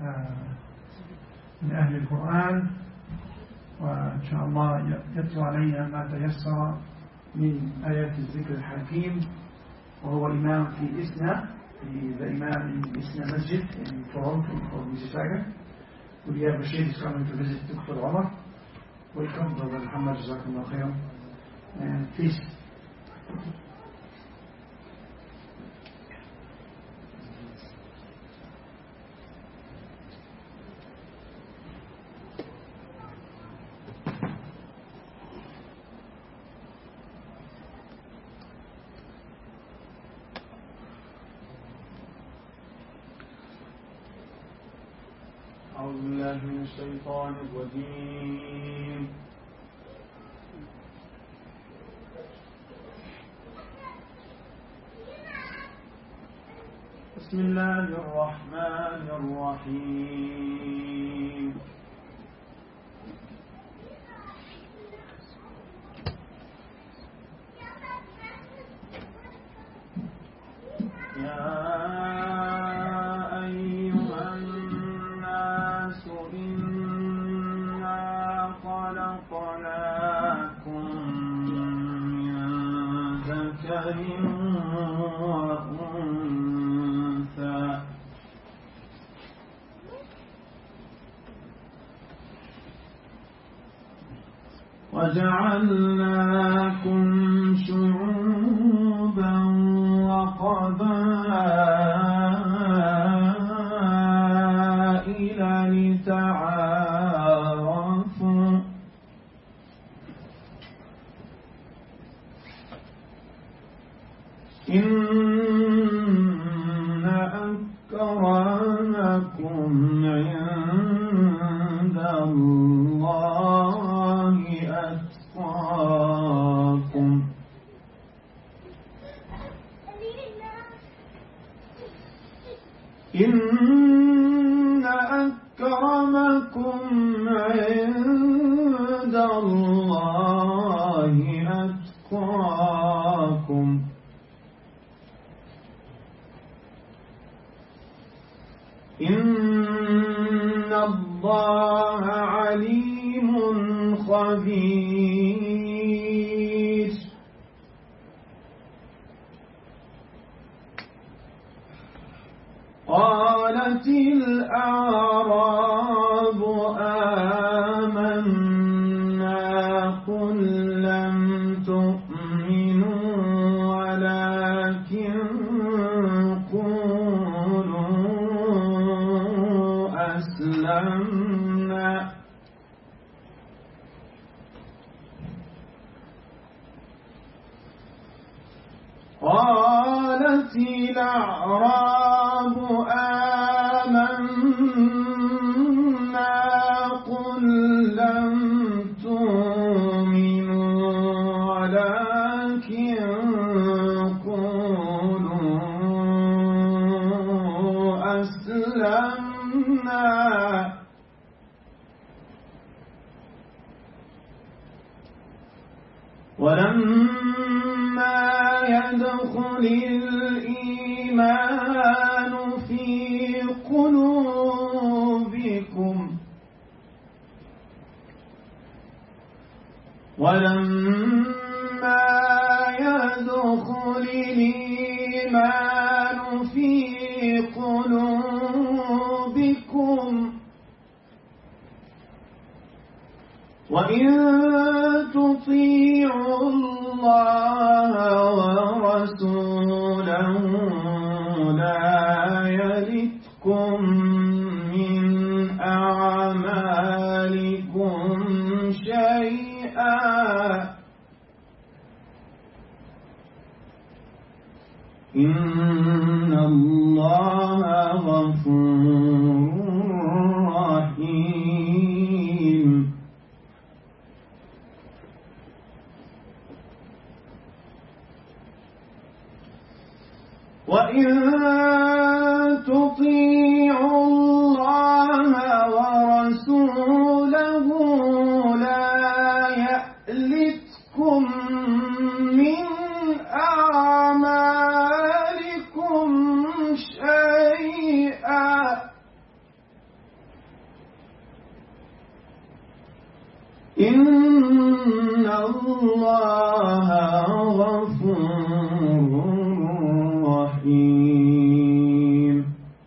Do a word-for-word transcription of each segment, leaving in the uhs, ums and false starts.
من أهل القرآن، وإن شاء الله يتلو علينا ما تيسر من آيات الذكر الحكيم. وهو إمام في إسنا، في the Imam in Isna Masjid in Toronto for Mississauga. We have Rashid is coming to visit Doctor Omar. Welcome, Brother Muhammad, Jazakumullah khair. And please. أعوذ بالله من الشيطان الرجيم. بسم الله الرحمن الرحيم. يا وأنثى وجعلناكم شعوبا وقبائل لتعارفوا إن أكرمكم عند الله أتقاكم إن أكرمكم عند الله أتقاكم إن الله عليم خبير. قالت الأعراب آمنا قل لم تؤمنوا ولكن أسلمنا قالت الأعراب آمنا قل لم تؤمنوا ولكن قولوا أسلمنا ولما يدخل الإيمان في قلوبكم ولما يدخل الإيمان في قلوبكم وإن تطيعوا الله ورسوله لا يلتكم من أعمالكم شيئا إن الله غفور رحيم. وإن تطيعوا إن الله غفور رحيم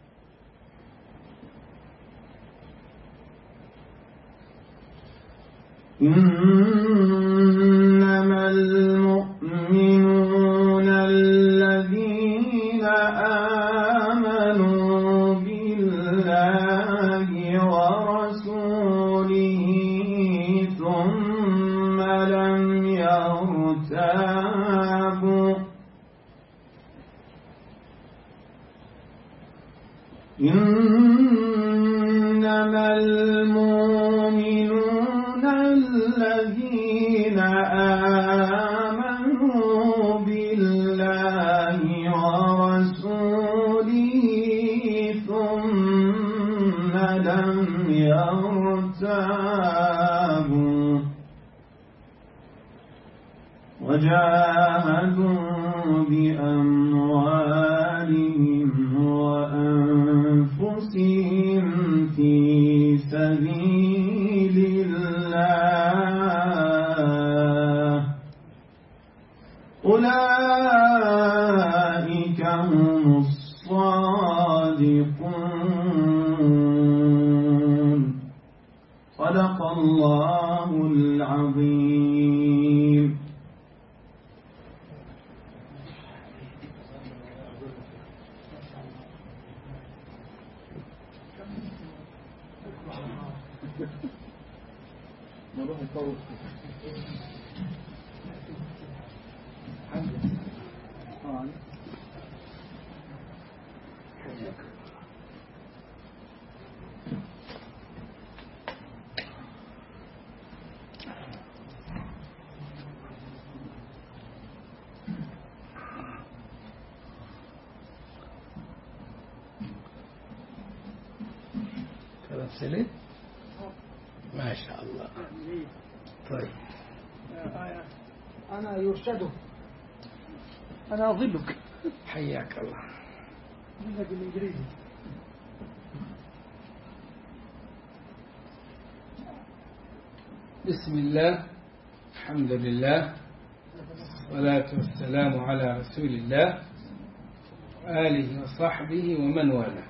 إنما المؤمنون الذين آمنوا بالله ورسوله ثم لم يرتابوا إنما المؤمنون الذين آمنوا بالله ورسوله ثم لم يرتابوا وجاهدوا بأموالهم وأنفسهم في سبيل الله أولئك هم الصادقون صدق الله العظيم. سليم ما شاء الله. طيب أنا يرشده أنا أظلك حياك الله. منك بالإنجليزي. بسم الله الحمد لله والصلاة والسلام على رسول الله آله وصحبه ومن والاه.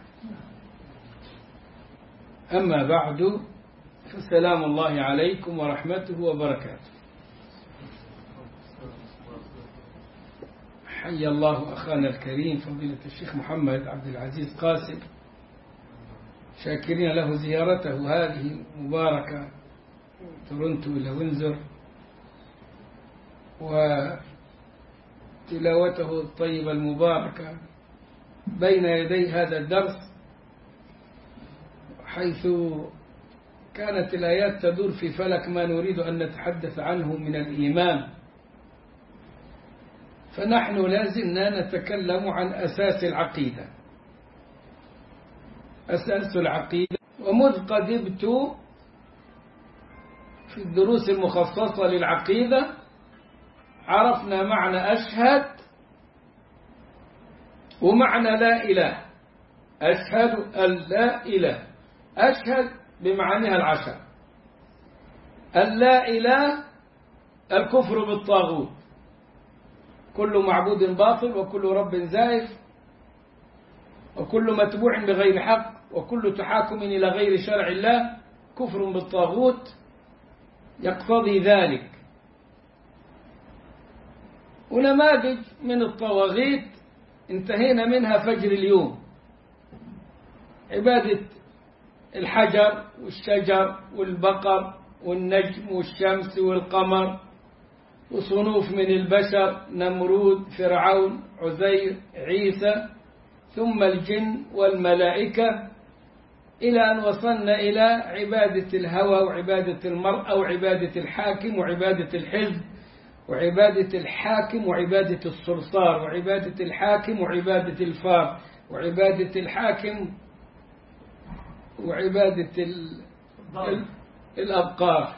أما بعد فسلام الله عليكم ورحمته وبركاته. حي الله أخانا الكريم فضيلة الشيخ محمد عبد العزيز قاسم، شاكرين له زيارته هذه مباركة تورنتو إلى وينزر، وتلاوته الطيبة المباركة بين يدي هذا الدرس، حيث كانت الآيات تدور في فلك ما نريد أن نتحدث عنه من الإيمان. فنحن لازلنا نتكلم عن أساس العقيدة، أساس العقيدة. ومذ قدمت في الدروس المخصصة للعقيدة عرفنا معنى أشهد ومعنى لا إله. أشهد أن لا إله، أشهد بمعانيها العشر. اللا إله الكفر بالطاغوت، كل معبود باطل وكل رب زائف وكل متبوع بغير حق وكل تحاكم إلى غير شرع الله كفر بالطاغوت يقتضي ذلك. ونماذج من الطواغيت انتهينا منها فجر اليوم: عبادة الحجر والشجر والبقر والنجم والشمس والقمر، وصنوف من البشر: نمرود، فرعون، عزير، عيسى، ثم الجن والملائكة، إلى أن وصلنا إلى عبادة الهوى وعبادة المرأة وعبادة الحاكم وعبادة الحزب وعبادة الحاكم وعبادة الصرصار وعبادة الحاكم وعبادة الفار وعبادة الحاكم وعبادة ال... ال... الأبقار.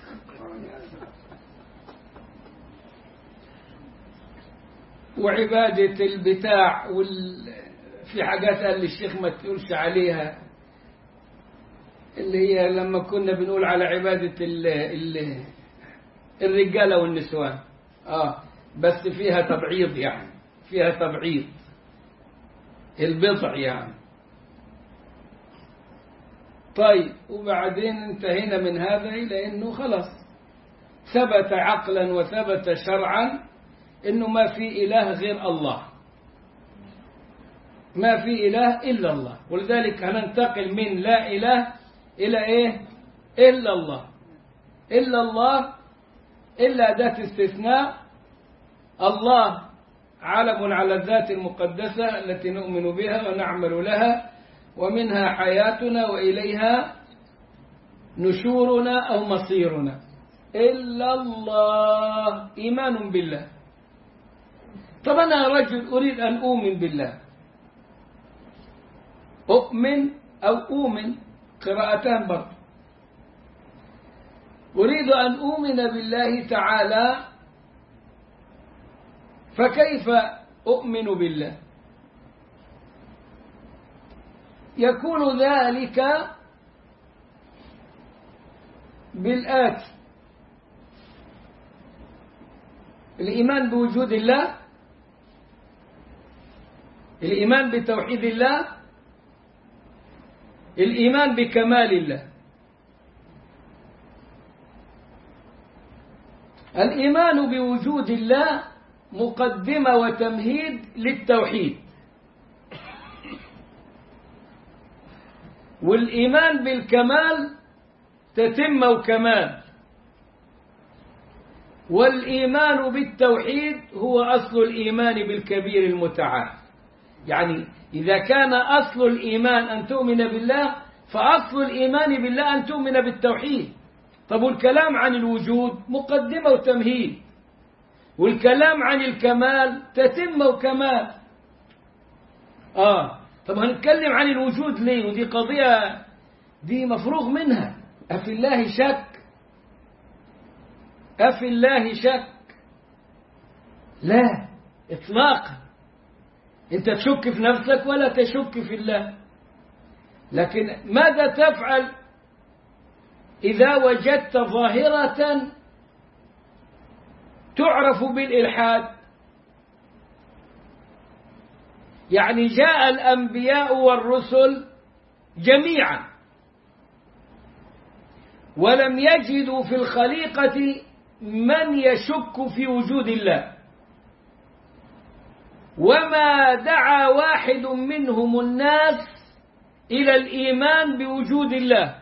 وعبادة البتاع وال... في حاجات قال الشيخ ما تقولش عليها، اللي هي لما كنا بنقول على عبادة ال ال الرجالة والنسوان، آه بس فيها تبعيض، يعني فيها تبعيض البضع يعني. طيب وبعدين انتهينا من هذا إلى أنه خلاص ثبت عقلا وثبت شرعا أنه ما في إله غير الله، ما في إله إلا الله. ولذلك هننتقل من لا إله إلى إيه؟ إلا الله. إلا الله إلا أداة استثناء. الله علم على الذات المقدسة التي نؤمن بها ونعمل لها، ومنها حياتنا وإليها نشورنا أو مصيرنا. إلا الله، إيمان بالله. طب أنا رجل أريد أن أؤمن بالله، أؤمن أو أؤمن قراءتان برضه. أريد أن أؤمن بالله تعالى، فكيف أؤمن بالله؟ يكون ذلك بالآتي: الإيمان بوجود الله، الإيمان بتوحيد الله، الإيمان بكمال الله. الإيمان بوجود الله مقدمة وتمهيد للتوحيد، والإيمان بالكمال تتمة وكمال، والإيمان بالتوحيد هو أصل الإيمان بالكبير المتعال. يعني إذا كان أصل الإيمان أن تؤمن بالله، فأصل الإيمان بالله أن تؤمن بالتوحيد. طب والكلام عن الوجود مقدمة وتمهيد، والكلام عن الكمال تتمة وكمال. آه طب هنتكلم عن الوجود ليه؟ ودي قضية دي مفروغ منها. أفي الله شك؟ أفي الله شك؟ لا إطلاقا. أنت تشك في نفسك ولا تشك في الله. لكن ماذا تفعل إذا وجدت ظاهرة تعرف بالإلحاد؟ يعني جاء الأنبياء والرسل جميعا ولم يجدوا في الخليقة من يشك في وجود الله، وما دعا واحد منهم الناس إلى الإيمان بوجود الله،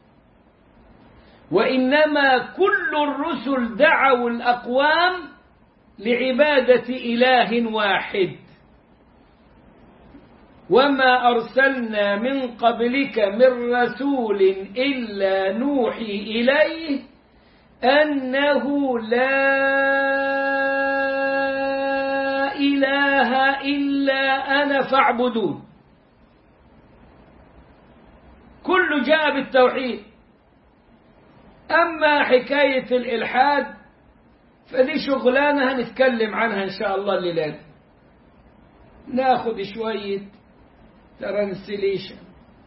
وإنما كل الرسل دعوا الأقوام لعبادة إله واحد. وما أرسلنا من قبلك من رسول إلا نوحي إليه أنه لا إله إلا أنا فاعبدون. كل جاء بالتوحيد. أما حكاية الإلحاد فدي شغلانة هنتكلم عنها إن شاء الله الليلة دي. ناخد شوية ترانسليشن.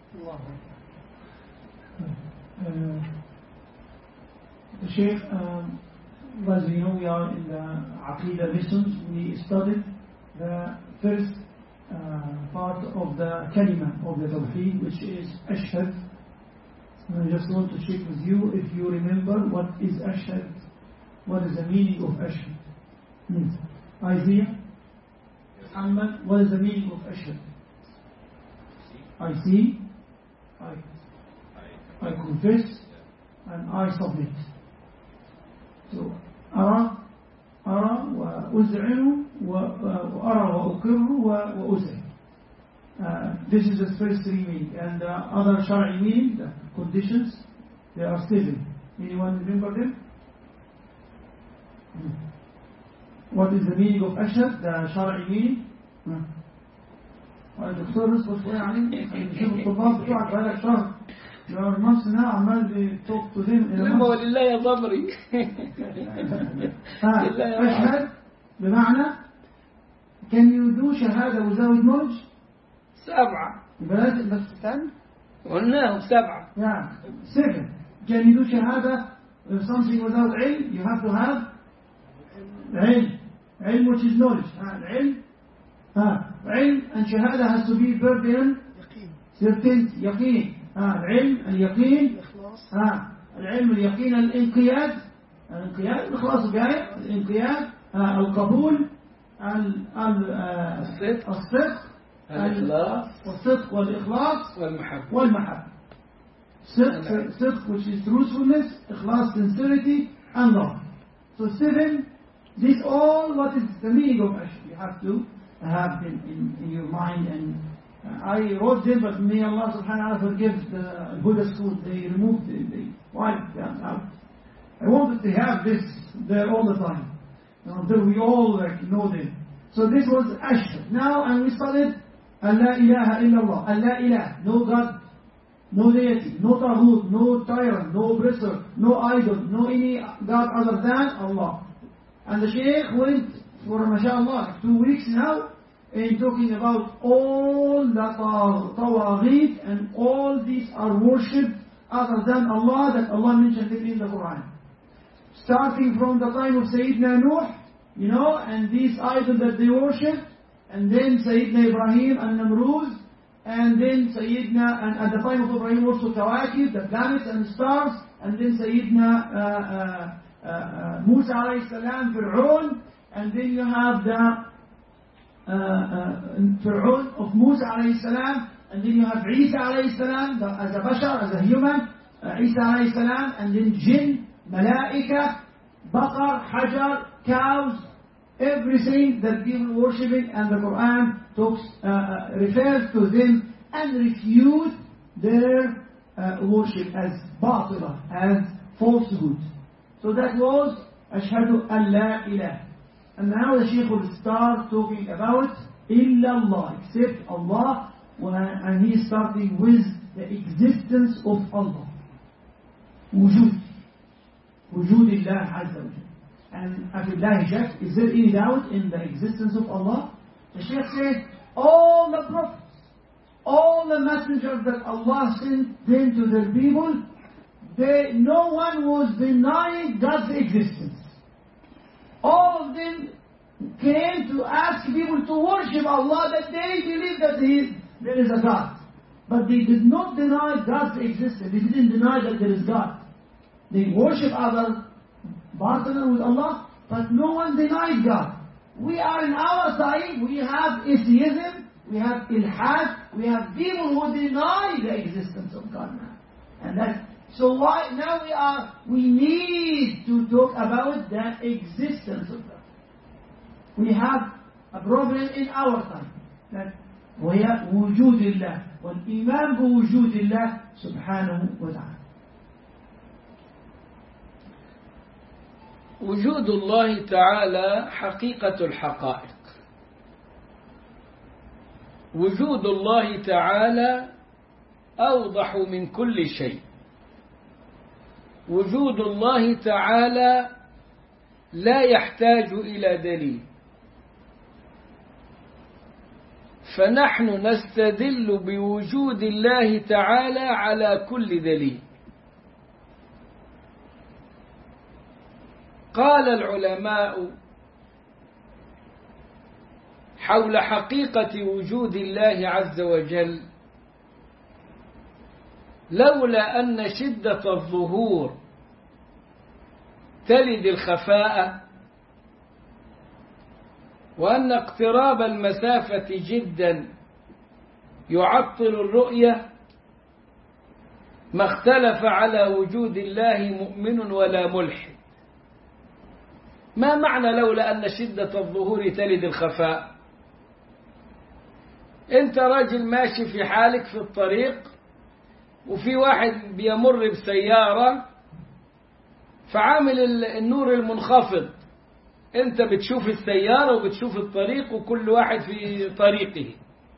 Sheikh, um, as we know, we are in the Aqidah lessons. We studied the first uh, part of the kalima of the Tawheed, which is Ashhad. I just want to check with you if you remember what is Ashhad, what is the meaning of Ashhad. Hmm. Isaiah, Muhammad, what is the meaning of Ashhad? I see, I, I confess, and I submit. So, أرى أرى وأذعن وأرى وأقر وأذعن. Uh, this is the first three meaning, and the other Shari meaning, the conditions, they are seven. Anyone remember them? Hmm. What is the meaning of Ashhad, the Shari meaning? Hmm. الدكتور اصبر شوية عليك نشوف الطلاب بتوعك بقالك شهر لو نص سنة عمال بتوك تزين لما ولله يا ضمري. أشهد بمعنى can you do شهادة without knowledge؟ سبعة يبقى لازم بس استنى قلناهم سبعة. Yeah, seven. Can you do shahada with something without ilm? You have to have ilm. Ilm which is knowledge. Uh, ilm. Uh, ilm and shahada has to be pertinent. Certainty. Yaqeen. Uh, ilm and yaqeen. Uh, العلم اليقين الانقياد الانقياد الإخلاص جاي الانقياد آه القبول الصدق الصدق الإخلاص والصدق والإخلاص والمحبة والمحبة صدق صدق which is truthfulness إخلاص sincerity and love. So seven, this all what is the meaning of ashhadu you have to have in, in, in your mind. And uh, I wrote them, but may Allah subhanahu wa ta'ala forgive the Buddha school, they removed it, they wiped them out. I wanted to have this there all the time until we all like know them. So this was ashhad. Now, and we studied Allah ilaha illallah, Allah ilah, no God, no deity, no taghut, no tyrant, no oppressor, no idol, no any God other than Allah. And the Shaykh went for mashallah two weeks now in talking about all the tawaghit and all these are worshipped other than Allah that Allah mentioned it in the Quran. Starting from the time of Sayyidina Nuh, you know, and these idols that they worship, and then Sayyidina Ibrahim and Namruz, and then Sayyidina, and at the time of Ibrahim also Kawakib, the planets and stars, and then Sayyidina uh, uh, uh, Musa alayhi salam, Fir'aun, and then you have the uh, uh, Fir'aun of Musa alayhi salam, and then you have Isa alayhi salam, the, as a bashar, as a human, uh, Isa alayhi salam, and then jinn, malaika, baqar, hajar, cows, everything that people worshipping, and the Quran talks, uh, uh, refers to them and refute their uh, worship as batila, as falsehood. So that was ashhadu an la ilah. And now the Shaykh will start talking about illallah, except Allah, and he is starting with the existence of Allah. Wujud. Wujud Allah Azza wa Jalla. And Afillahi Shak, is there any doubt in the existence of Allah? The Shaykh said, all the prophets, all the messengers that Allah sent them to their people, they, no one was denying God's existence. All of them came to ask people to worship Allah, that they believe that he is, there is a God. But they did not deny God's existence. They didn't deny that there is God. They worship other partner with Allah, but no one denied God. We are in our time, we have atheism, we have ilhad, we have people who deny the existence of God now. And that, so why, now we are, we need to talk about the existence of God. We have a problem in our time, that وهي وجود الله والإيمان بوجود الله سبحانه وتعالى. وجود الله تعالى حقيقة الحقائق. وجود الله تعالى أوضح من كل شيء. وجود الله تعالى لا يحتاج إلى دليل. فنحن نستدل بوجود الله تعالى على كل دليل. قال العلماء حول حقيقة وجود الله عز وجل: لولا أن شدة الظهور تلد الخفاء، وأن اقتراب المسافة جدا يعطل الرؤية، ما اختلف على وجود الله مؤمن ولا ملحد. ما معنى لولا أن شدة الظهور تلد الخفاء؟ أنت راجل ماشي في حالك في الطريق، وفي واحد بيمر بسيارة فعامل النور المنخفض، أنت بتشوف السيارة وبتشوف الطريق وكل واحد في طريقه.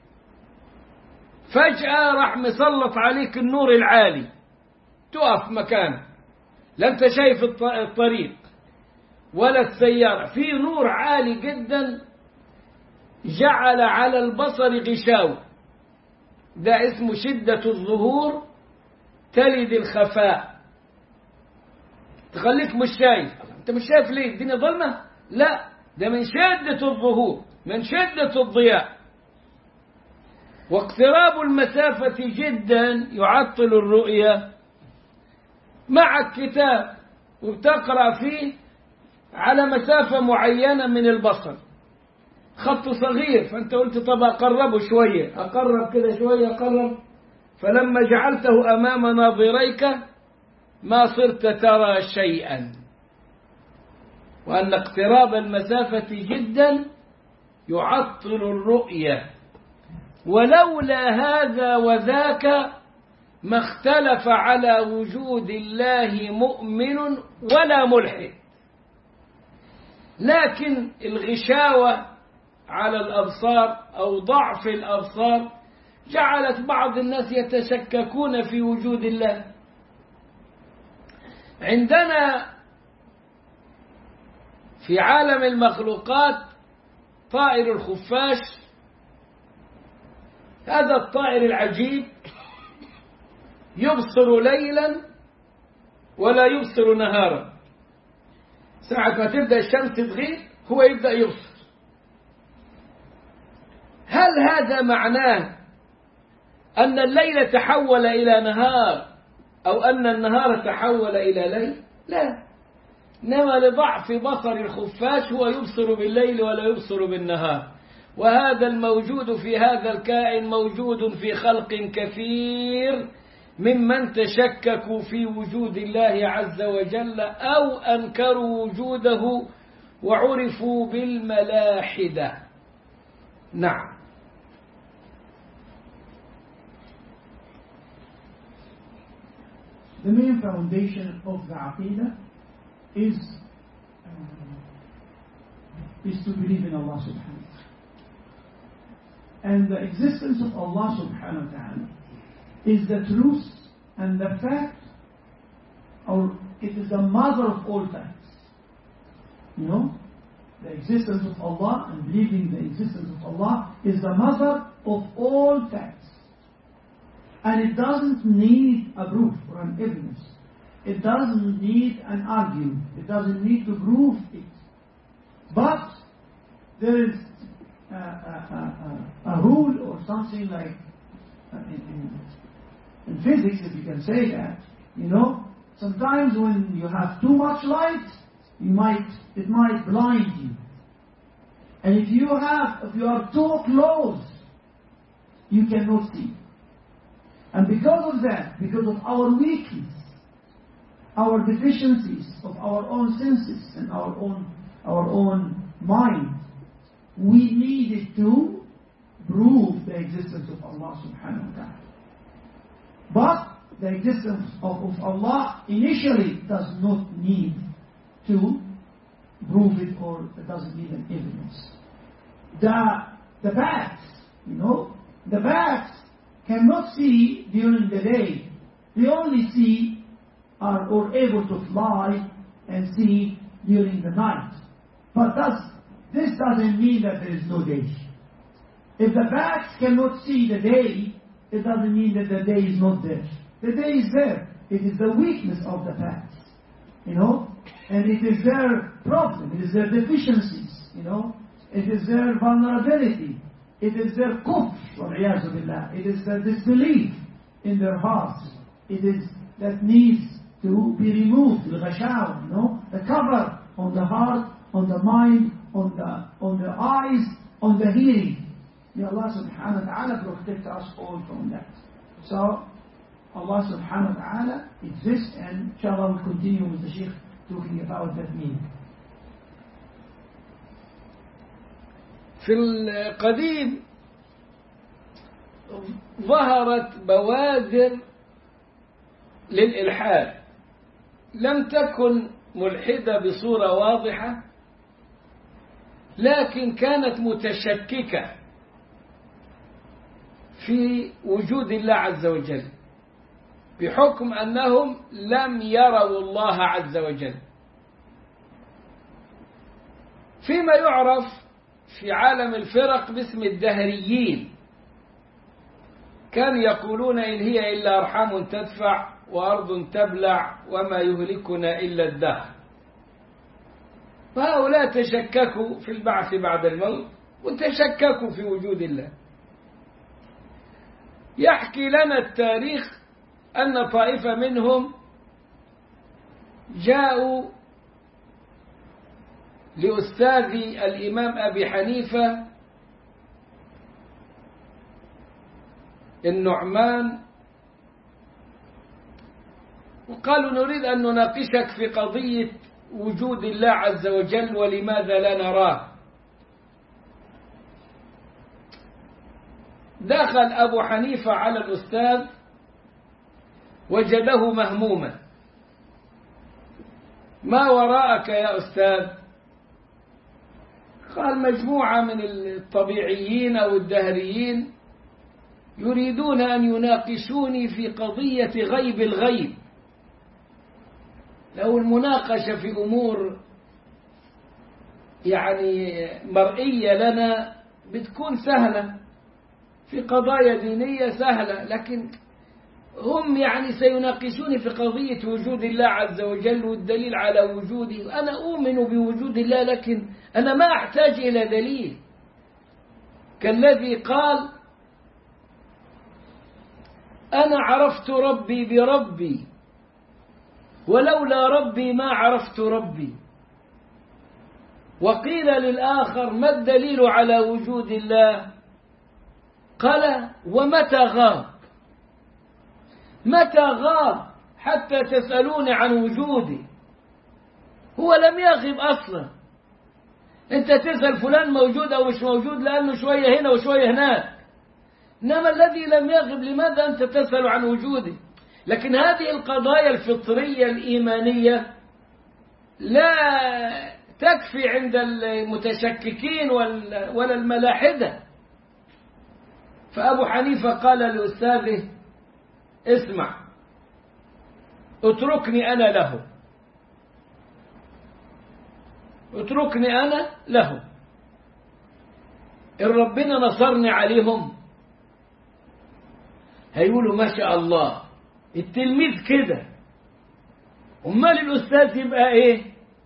فجأة راح مسلط عليك النور العالي، تقف مكانك، لا أنت شايف الطريق ولا السيارة، في نور عالي جدا جعل على البصر غشاوة، ده اسمه شدة الظهور تلد الخفاء، تخليك مش شايف. انت مش شايف ليه؟ الدنيا ظلمة؟ لا، ده من شدة الظهور، من شدة الضياء. واقتراب المسافة جدا يعطل الرؤية. معك كتاب وبتقرأ فيه على مسافة معينة من البصر، خط صغير، فأنت قلت طب أقربه شوية، أقرب كده شوية، أقرب، فلما جعلته أمام ناظريك ما صرت ترى شيئا. وأن اقتراب المسافة جدا يعطل الرؤية. ولولا هذا وذاك ما اختلف على وجود الله مؤمن ولا ملحد. لكن الغشاوة على الأبصار أو ضعف الأبصار جعلت بعض الناس يتشككون في وجود الله. عندنا في عالم المخلوقات طائر الخفاش، هذا الطائر العجيب يبصر ليلا ولا يبصر نهارا. ساعة ما تبدأ الشمس تغيب هو يبدأ يبصر. هل هذا معناه أن الليل تحول إلى نهار أو أن النهار تحول إلى ليل؟ لا، إنما لضعف بصر الخفاش هو يبصر بالليل ولا يبصر بالنهار. وهذا الموجود في هذا الكائن موجود في خلق كثير ممن تشككوا في وجود الله عز وجل أو أنكروا وجوده وعرفوا بالملاحدة. نعم. The main foundation of the Aqidah is uh, is to believe in Allah subhanahu wa ta'ala. And the existence of Allah subhanahu wa ta'ala is the truth and the fact, or it is the mother of all facts. You know, the existence of Allah and believing the existence of Allah is the mother of all facts. And it doesn't need a proof or an evidence. It doesn't need an argument. It doesn't need to prove it. But there is a, a, a, a rule or something like in, in, in physics, if you can say that, you know, sometimes when you have too much light, you might it might blind you. And if you have if you are too close, you cannot see. And because of that, because of our weakness, our deficiencies of our own senses and our own our own mind, we needed to prove the existence of Allah subhanahu wa ta'ala. But the existence of, of Allah initially does not need to prove it, or it doesn't need an evidence. The the bats, you know, the bats cannot see during the day. They only see are or able to fly and see during the night. But that's, this doesn't mean that there is no day. If the bats cannot see the day, it doesn't mean that the day is not there. The day is there. It is the weakness of the bats, you know, and it is their problem. It is their deficiencies, you know. It is their vulnerability. It is their kufr, wal-'iyāzu billah. It is their disbelief in their hearts. It is that needs to be removed, al-ghashaw, you know, the cover on the heart, on the mind, on the on the eyes, on the hearing. May Allah subhanahu wa ta'ala protect us all from that. So, Allah subhanahu wa ta'ala exists, and inshallah we'll continue with the Shaykh talking about that meaning. في القديم ظهرت بوادر للإلحاد، لم تكن ملحدة بصورة واضحة، لكن كانت متشككة في وجود الله عز وجل بحكم أنهم لم يروا الله عز وجل. فيما يعرف في عالم الفرق باسم الدهريين، كانوا يقولون إن هي إلا أرحام تدفع وأرض تبلع وما يهلكنا إلا الدهر. فهؤلاء تشككوا في البعث بعد الموت وتشككوا في وجود الله. يحكي لنا التاريخ أن طائفة منهم جاءوا لأستاذ الإمام أبي حنيفة النعمان وقالوا نريد أن نناقشك في قضية وجود الله عز وجل ولماذا لا نراه. دخل أبو حنيفة على الأستاذ وجده مهموما. ما وراءك يا أستاذ؟ قال مجموعة من الطبيعيين أو الدهريين يريدون أن يناقشوني في قضية غيب الغيب. لو المناقشة في أمور يعني مرئية لنا بتكون سهلة، في قضايا دينية سهلة، لكن هم يعني سيناقشوني في قضية وجود الله عز وجل والدليل على وجوده. أنا أؤمن بوجود الله لكن أنا ما أحتاج إلى دليل، كالذي قال أنا عرفت ربي بربي ولولا ربي ما عرفت ربي. وقيل للآخر ما الدليل على وجود الله؟ قال ومتى غاب؟ متى غاب حتى تسألون عن وجوده؟ هو لم يغب أصلا. أنت تسأل فلان موجود أو مش موجود لأنه شوية هنا وشوية هناك، إنما الذي لم يغب لماذا أنت تسأل عن وجوده؟ لكن هذه القضايا الفطرية الإيمانية لا تكفي عند المتشككين ولا الملاحدة. فأبو حنيفة قال لأستاذه اسمع اتركني أنا له، اتركني أنا له. إن ربنا نصرني عليهم هيقولوا ما شاء الله التلميذ كده، أمال الأستاذ يبقى إيه؟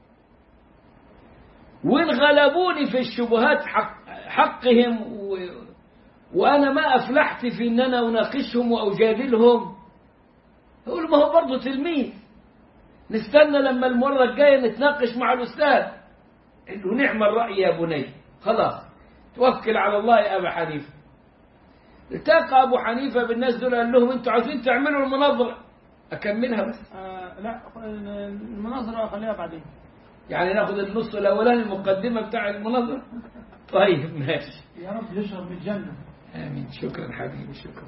وإن غلبوني في الشبهات حق حقهم و... وأنا ما أفلحت في أن أنا أناقشهم وأجادلهم، أقول ما هو برضو تلميذ، نستنى لما المرة الجاية نتناقش مع الأستاذ. إنه نعم الرأي يا بني، خلاص توكل على الله يا أبا حنيفة. التقى أبو حنيفة بالناس دول قال لهم أنتوا عايزين تعملوا المناظرة أكملها بس؟ آه لا المناظرة خليها بعدين، يعني ناخذ النص الأولاني المقدمة بتاع المناظرة. طيب ماشي. يا رب يشرب من الجنة. آمين. شكرا حبيبي، شكرا.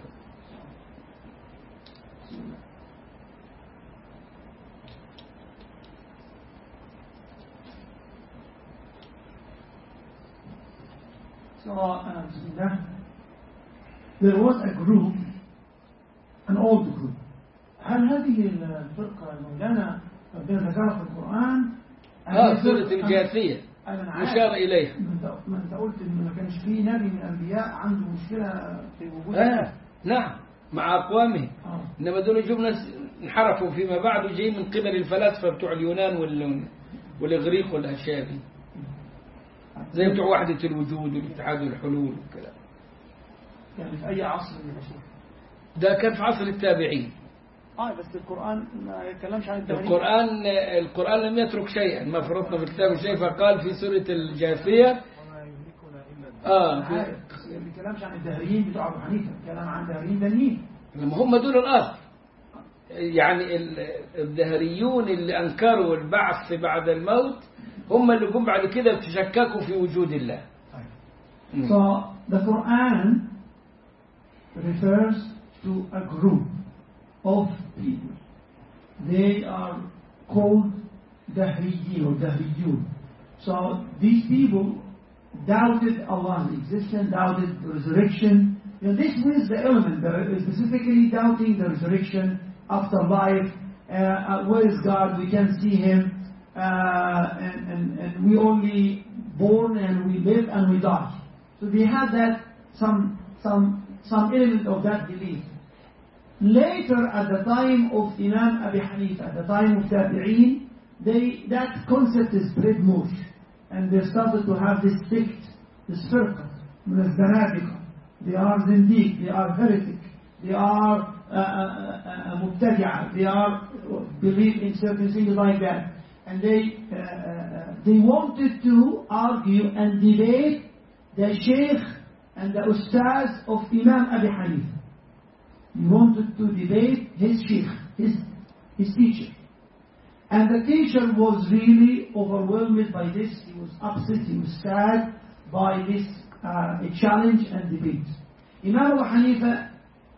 So, uh, Bismillah, there was a group, an old group. هل هذه الفرقة المولانا ربنا ذكرها في القرآن؟ اه سورة الجاثية يشار إليها. ما أنت قلت إن ما كانش فيه نبي من الأنبياء عنده مشكلة في وجود آه. نعم مع أقوامه. آه. إنما دول يجوا ناس انحرفوا فيما بعد وجايين من قبل الفلاسفة بتوع اليونان وال... والإغريق والأشياء دي، زي بتوع وحدة الوجود والاتحاد والحلول والكلام. يعني في أي عصر من العصور؟ ده كان في عصر التابعين. آه بس القرآن ما يتكلمش عن التابعين. القرآن القرآن لم يترك شيئا، ما فرطنا في الكتاب شيء، فقال في سورة الجاثية اه ما بيتكلمش عن الدهريين بتوع أبو حنيفة، كلام عن دهريين تانيين. لما هم دول الأصل، يعني الدهريون اللي أنكروا البعث بعد الموت هم اللي جم بعد كده تشككوا في وجود الله. So the Quran refers to a group of people. They are called Dahriyin or Dahriyun. So these people doubted Allah's existence, doubted the resurrection. You know, this was the element, the, specifically doubting the resurrection, afterlife, uh, where is God, we can't see Him, uh, and, and, and we only born and we live and we die. So they had that some some some element of that belief. Later, at the time of Imam Abi Hanifa, at the time of Tabi'een, they, that concept is spread more. And they started to have this sect, this firqa, من الزنادقة. They are zindiq, they are heretic, they are uh, uh, uh, mubtadi'ah, they are believe in certain things like that. And they, uh, uh, they wanted to argue and debate the sheikh and the ustaz of Imam Abi Hanifa. He wanted to debate his sheikh, his, his teacher. And the teacher was really overwhelmed by this. He was upset, he was sad by this uh, challenge and debate. Imam Abu Hanifa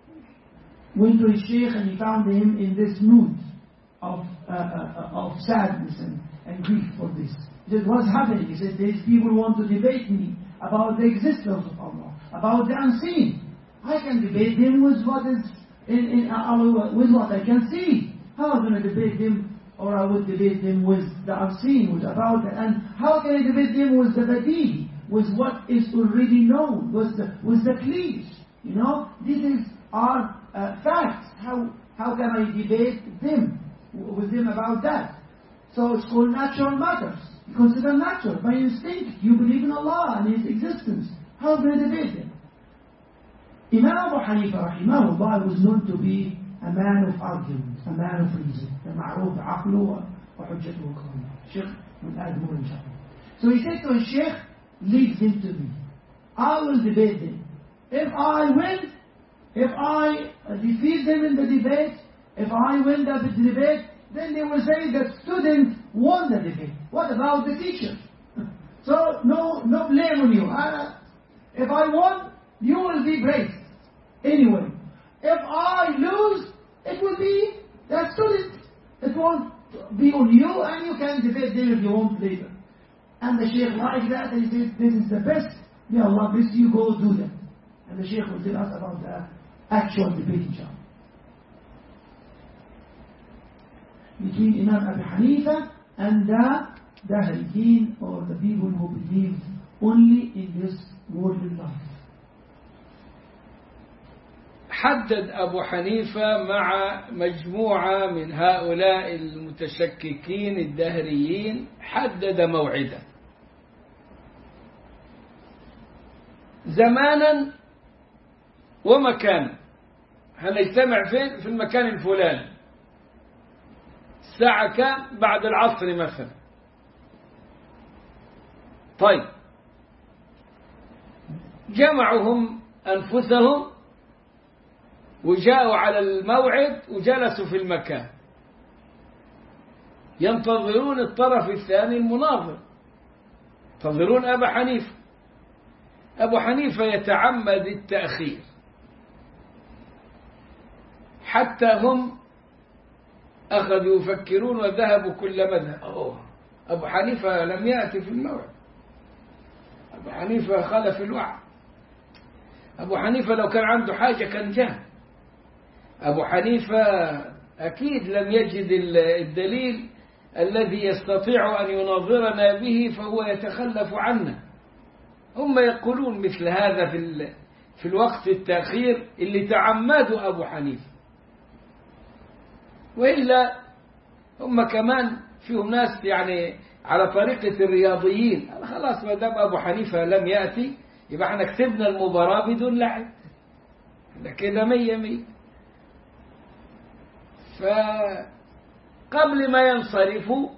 went to his sheikh and he found him in this mood of, uh, uh, of sadness and, and grief for this. He said, what's happening? He said, these people want to debate me about the existence of Allah, about the unseen. I can debate him with what is in, in uh, with what I can see. How am I going to debate him, or I would debate him with the unseen, with about it? And how can I debate him with the badi, with what is already known, with the with the cleave? You know, this is our uh, facts. How how can I debate them with them about that? So it's called natural matters. You consider natural by instinct. You believe in Allah and His existence. How can I debate them? Imam Abu Hanifa rahimahullah was known to be a man of argument, a man of reason. معروف عقله وحجته وكرمه. Sheikh will add more inshallah. So he said to his Sheikh, leave them to me. I will debate them. If I win, if I defeat them in the debate, if I win the debate, then they will say that student won the debate. What about the teacher? So no, no blame on you. I, if I won, you will be praised. Anyway, if I lose, it will be the student. It won't be on you, and you can debate them if you want later. And the Sheikh liked that, and he said, this is the best. May Allah bless you, go do that. And the Sheikh will tell us about the actual debate, inshallah. Between Imam Abi Hanifa and the Dahriyin, or the people who believe only in this worldly life. حدد أبو حنيفة مع مجموعة من هؤلاء المتشككين الدهريين، حدد موعدا زمانا ومكانا. هنجتمع فين؟ في المكان الفلاني الساعة كام؟ بعد العصر مثلا. طيب، جمعهم أنفسهم وجاءوا على الموعد وجلسوا في المكان ينتظرون الطرف الثاني المناظر، ينتظرون أبا حنيفة. أبو حنيفة يتعمد التأخير حتى هم أخذوا يفكرون وذهبوا كل مذهب. أوه، أبو حنيفة لم يأتي في الموعد، أبو حنيفة خلف الوعد، أبو حنيفة لو كان عنده حاجة كان جاء. أبو حنيفة أكيد لم يجد الدليل الذي يستطيع أن يناظرنا به فهو يتخلف عنا. هم يقولون مثل هذا في في الوقت التأخير اللي تعمدوا أبو حنيفة. وإلا هم كمان فيهم ناس يعني على طريقة الرياضيين، خلاص ما دام أبو حنيفة لم يأتي يبقى احنا كسبنا المباراة بدون لعب، كده مية مية. فقبل ما ينصرفوا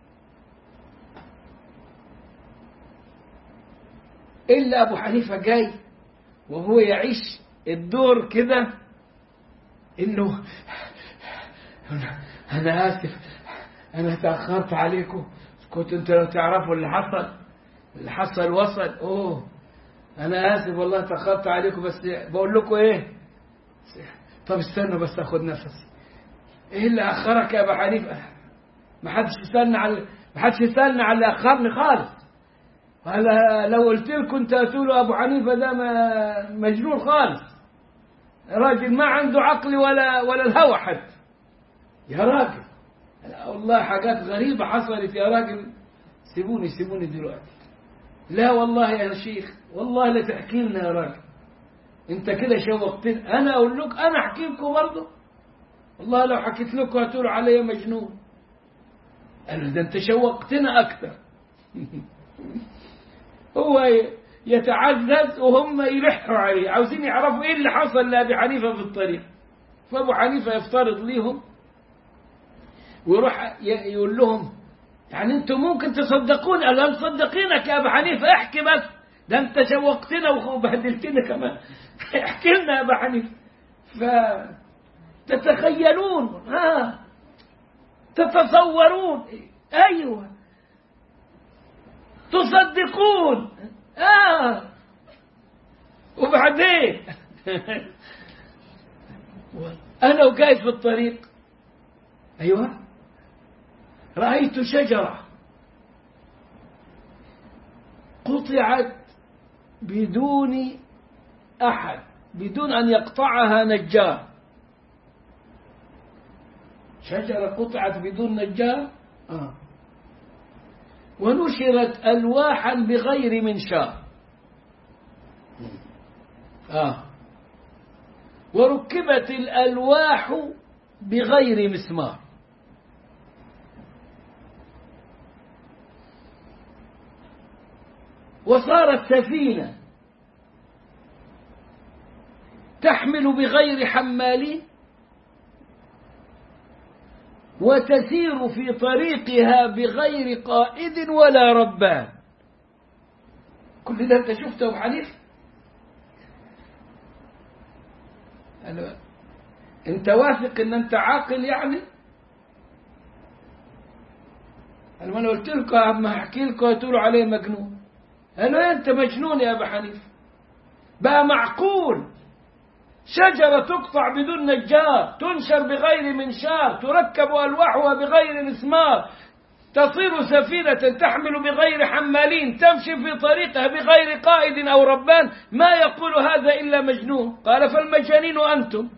إلا أبو حنيفة جاي وهو يعيش الدور كده إنه أنا آسف، أنا تأخرت عليكم، كنت أنت لو تعرفوا اللي حصل اللي حصل وصل. أوه أنا آسف والله تأخرت عليكم، بس بقول لكم إيه، طب استنوا بس أخذ نفسي. إيه اللي أخرك يا أبو حنيفة؟ ما حدش يسألني على ما حدش يسألني على اللي أخرني خالص. هلا لو قلت لكم أنت تقولوا أبو حنيفة ده مجنون خالص، راجل ما عنده عقل ولا ولا الهوى حتى. يا راجل لا والله حاجات غريبة حصلت يا راجل، سيبوني سيبوني دلوقتي. لا والله يا شيخ، والله لا تحكي لنا يا راجل، انت كده شوقتني. انا اقول لك انا احكي لكم برضه، والله لو حكيت لكم هتقولوا علي مجنون. قال ده انت شوقتنا اكثر. هو يتعزز وهم يلحوا عليه، عاوزين يعرفوا ايه اللي حصل لأبي حنيفة في الطريق. فأبو حنيفة يفترض ليهم ويروح يقول لهم يعني انتم ممكن تصدقون. قال لا نصدقينك يا أبو حنيفة، احكي بس، ده انت شوقتنا وبهدلتنا كمان. احكي لنا يا أبو حنيفة. فتتخيلون، ها تتصورون، ايوه تصدقون، آه وبعدين أنا وقاعد في الطريق، أيوة رأيت شجرة قطعت بدون أحد، بدون أن يقطعها نجار. شجرة قطعت بدون نجار، آه. ونشرت ألواحا بغير منشار، آه. وركبت الألواح بغير مسمار. وصارت سفينة تحمل بغير حمالين وتسير في طريقها بغير قائد ولا ربان. كل ده انت شفته يا ابو حنيفه؟ انت واثق ان انت عاقل يعني؟ انا ما قلت لكم اما احكي لكم تقولوا عليه مجنون. انا انت مجنون يا ابو حنيفه. بقى معقول شجرة تقطع بدون نجار، تنشر بغير منشار، تركب ألواحها بغير مسمار، تصير سفينة تحمل بغير حمالين، تمشي في طريقها بغير قائد أو ربان، ما يقول هذا إلا مجنون. قال فالمجانين أنتم.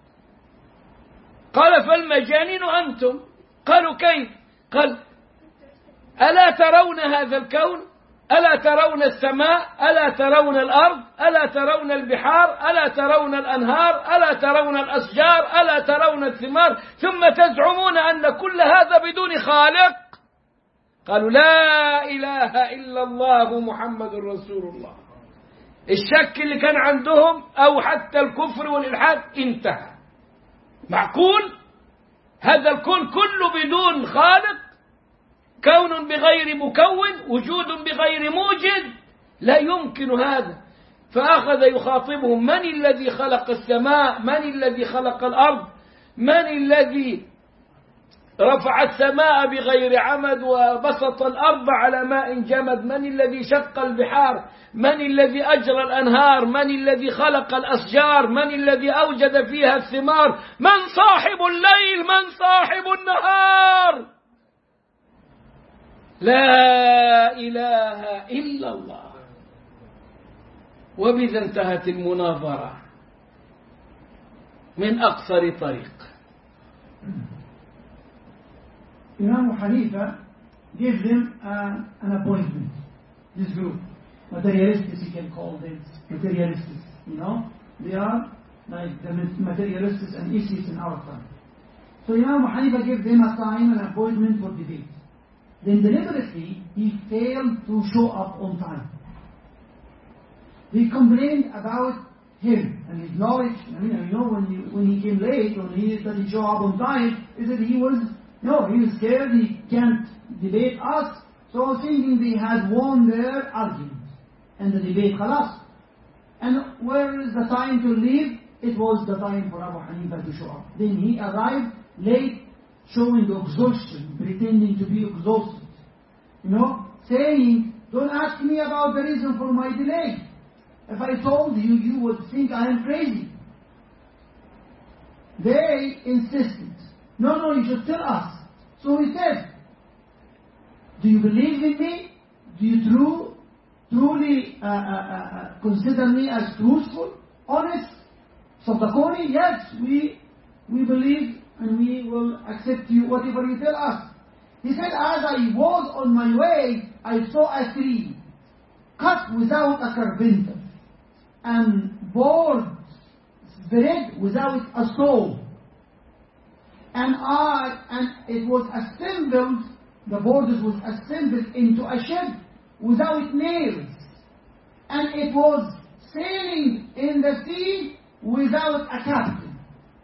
قال فالمجانين أنتم. قالوا كيف؟ قال ألا ترون هذا الكون؟ ألا ترون السماء؟ ألا ترون الأرض؟ ألا ترون البحار؟ ألا ترون الأنهار؟ ألا ترون الأشجار؟ ألا ترون الثمار؟ ثم تزعمون أن كل هذا بدون خالق؟ قالوا لا إله إلا الله محمد رسول الله. الشك اللي كان عندهم أو حتى الكفر والإلحاد انتهى. معقول هذا الكون كله بدون خالق؟ كون بغير مكون، وجود بغير موجد، لا يمكن هذا. فأخذ يخاطبهم: من الذي خلق السماء؟ من الذي خلق الأرض؟ من الذي رفع السماء بغير عمد وبسط الأرض على ماء جمد؟ من الذي شق البحار؟ من الذي أجرى الأنهار؟ من الذي خلق الأشجار؟ من الذي أوجد فيها الثمار؟ من صاحب الليل؟ من صاحب النهار؟ لا إله إلا الله. وبذا انتهت المناظرة من أقصر طريق. Imam Hanifa gave them uh, an appointment. This group, materialists, you can call them materialists. You know, they are like the materialists and atheists in our time. So Imam Hanifa gave them a time, an appointment for debate. Then deliberately he failed to show up on time. They complained about him and his knowledge. I mean, you know, when he, when he came late, when he didn't show up on time, he said he was, no, he was scared, he can't debate us. So I was thinking they had won their argument. And the debate, khalas. And where is the time to leave? It was the time for Abu Hanifa to show up. Then he arrived late, showing exhaustion, pretending to be exhausted. You know, saying, don't ask me about the reason for my delay. If I told you, you would think I am crazy. They insisted, no, no, you should tell us. So he said, do you believe in me? Do you true, truly uh, uh, uh, consider me as truthful, honest, Sadaqoni? Yes, we, we believe and we will accept you, whatever you tell us. He said, as I was on my way, I saw a tree cut without a carpenter and boards spread without a soul. And I, and it was assembled, the borders was assembled into a ship without nails. And it was sailing in the sea without a captain.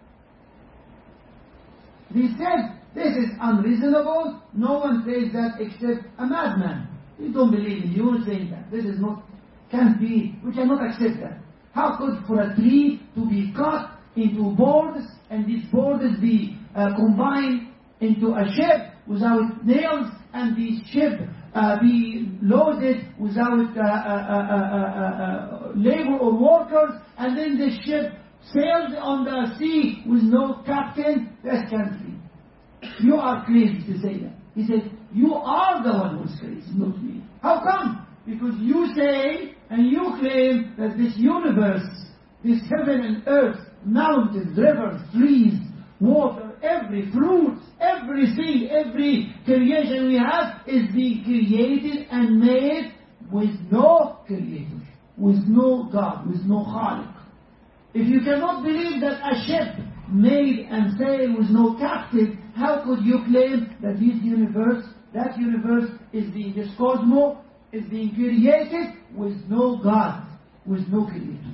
They said, this is unreasonable. No one says that except a madman. We don't believe in you saying that. This is not, can't be, we cannot accept that. How could for a tree to be cut into boards and these boards be uh, combined into a ship without nails, and the ship uh, be loaded without uh, uh, uh, uh, uh, labor or workers, and then the ship sailed on the sea with no captain? That can't be. You are crazy to say that. He said, you are the one who's crazy, not me. How come? Because you say and you claim that this universe, this heaven and earth, mountains, rivers, trees, water, every fruit, everything, every creation we have is being created and made with no creator, with no God, with no Khaliq. If you cannot believe that a ship made and sailed with no captain, how could you claim that this universe, that universe is being, this cosmos is being created with no God, with no creator?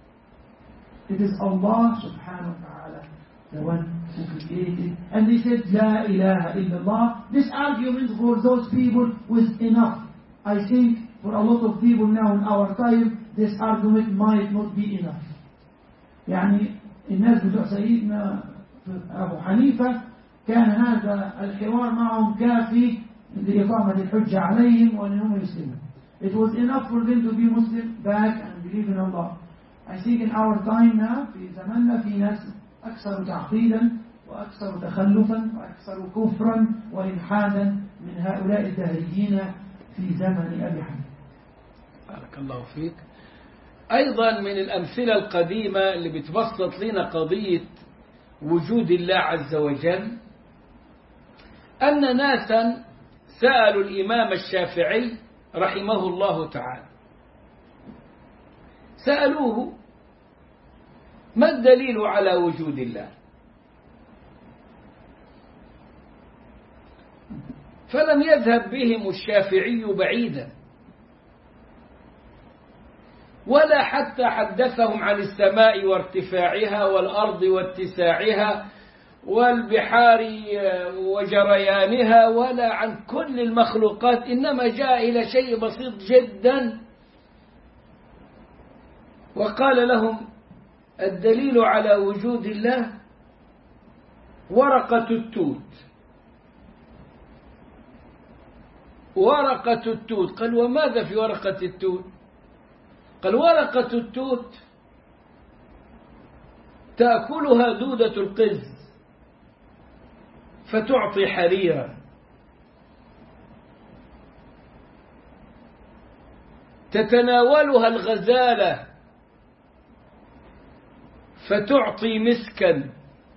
It is Allah subhanahu wa ta'ala, the one who created. And they said, La ilaha illallah. This argument for those people was enough. I think for a lot of people now in our time, this argument might not be enough. يعني الناس بتوع سيدنا أبو حنيفة كان هذا الحوار معهم كافي لإقامة الحجة عليهم وأنهم يسلمون. It was enough for them to be Muslim back and believe in Allah. I think in our time now, في زماننا في ناس أكثر تعقيدا وأكثر تخلفا وأكثر كفرا وإلحادا من هؤلاء الدهريين في زمن أبي حنيفة. بارك الله فيك. أيضا من الأمثلة القديمة اللي بتبسط لنا قضية وجود الله عز وجل أن ناسا سألوا الإمام الشافعي رحمه الله تعالى، سألوه ما الدليل على وجود الله؟ فلم يذهب بهم الشافعي بعيدا، ولا حتى حدثهم عن السماء وارتفاعها والأرض واتساعها والبحار وجريانها ولا عن كل المخلوقات، إنما جاء إلى شيء بسيط جدا وقال لهم الدليل على وجود الله ورقة التوت. ورقة التوت. قال وماذا في ورقة التوت؟ قال ورقة التوت تأكلها دودة القز فتعطي حريرا، تتناولها الغزالة فتعطي مسكا،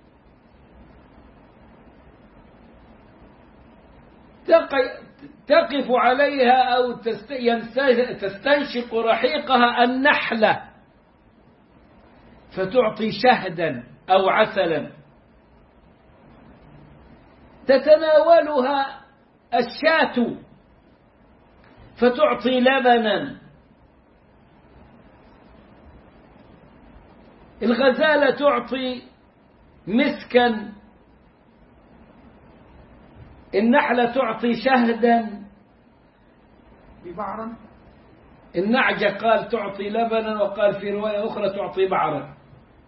تقف عليها أو تستنشق رحيقها النحلة فتعطي شهدا أو عسلا، تتناولها الشاة فتعطي لبنا، الغزالة تعطي مسكا، النحلة تعطي شهدا، ببعرا النعجة قال تعطي لبنا، وقال في رواية أخرى تعطي بعرا.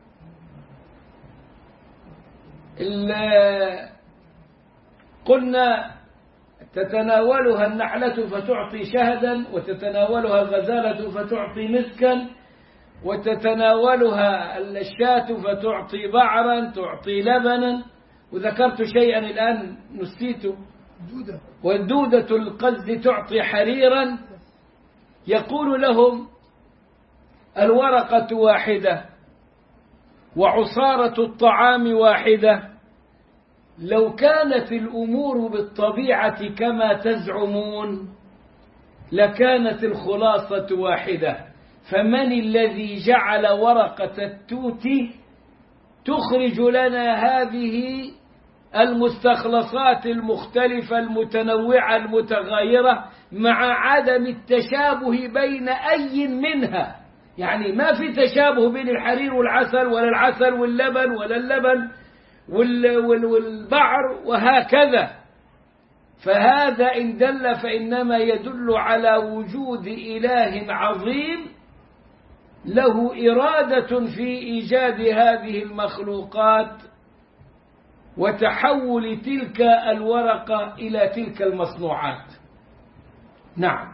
قلنا تتناولها النحلة فتعطي شهدا، وتتناولها الغزالة فتعطي مسكا، وتتناولها الشاة فتعطي بعرا تعطي لبنا، وذكرت شيئا الآن نسيته، والدودة القز تعطي حريرا. يقول لهم الورقة واحدة وعصارة الطعام واحدة، لو كانت الأمور بالطبيعة كما تزعمون لكانت الخلاصة واحدة، فمن الذي جعل ورقة التوت تخرج لنا هذه المستخلصات المختلفة المتنوعة المتغايرة مع عدم التشابه بين أي منها؟ يعني ما في تشابه بين الحرير والعسل ولا العسل واللبن ولا اللبن والبعر وهكذا. فهذا إن دل فإنما يدل على وجود إله عظيم له إرادة في إيجاد هذه المخلوقات وتحول تلك الورقة إلى تلك المصنوعات. نعم.